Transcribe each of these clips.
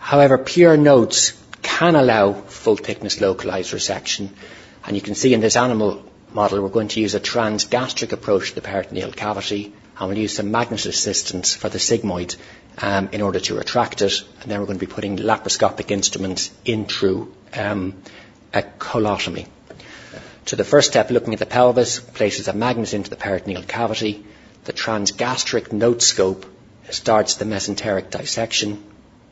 However, pure nodes can allow full thickness localized resection, and you can see in this animal model we're going to use a transgastric approach to the peritoneal cavity, and we'll use some magnet assistance for the sigmoid in order to retract it, and then we're going to be putting laparoscopic instruments in through a colotomy. So the first step, looking at the pelvis, places a magnet into the peritoneal cavity. The transgastric node scope starts the mesenteric dissection,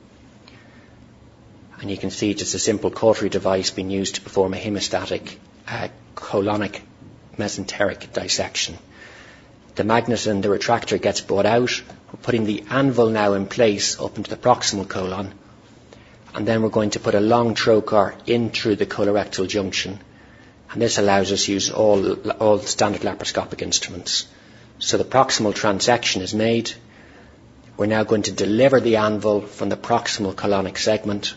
and you can see just a simple cautery device being used to perform a hemostatic colonic mesenteric dissection. The magnet and the retractor gets brought out. We're putting the anvil now in place up into the proximal colon, and then we're going to put a long trocar in through the colorectal junction, and this allows us to use all standard laparoscopic instruments. So the proximal transection is made. We're now going to deliver the anvil from the proximal colonic segment,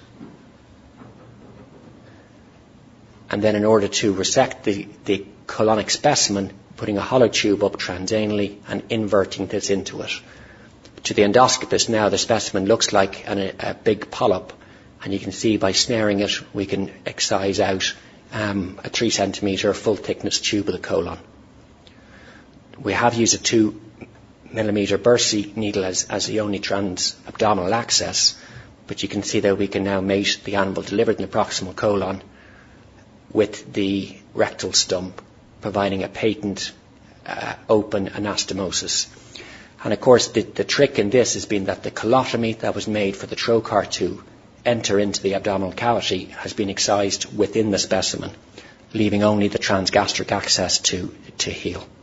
and then in order to resect the colonic specimen, putting a hollow tube up transanally and inverting this into it. To the endoscopist now, the specimen looks like a big polyp, and you can see by snaring it we can excise out a 3 centimetre full thickness tube of the colon. We have used a 2 millimetre Bursey needle as the only trans-abdominal access, but you can see that we can now mate the anvil delivered in the proximal colon with the rectal stump, providing a patent open anastomosis. And of course the trick in this has been that the colotomy that was made for the trocar to enter into the abdominal cavity has been excised within the specimen, leaving only the transgastric access to heal.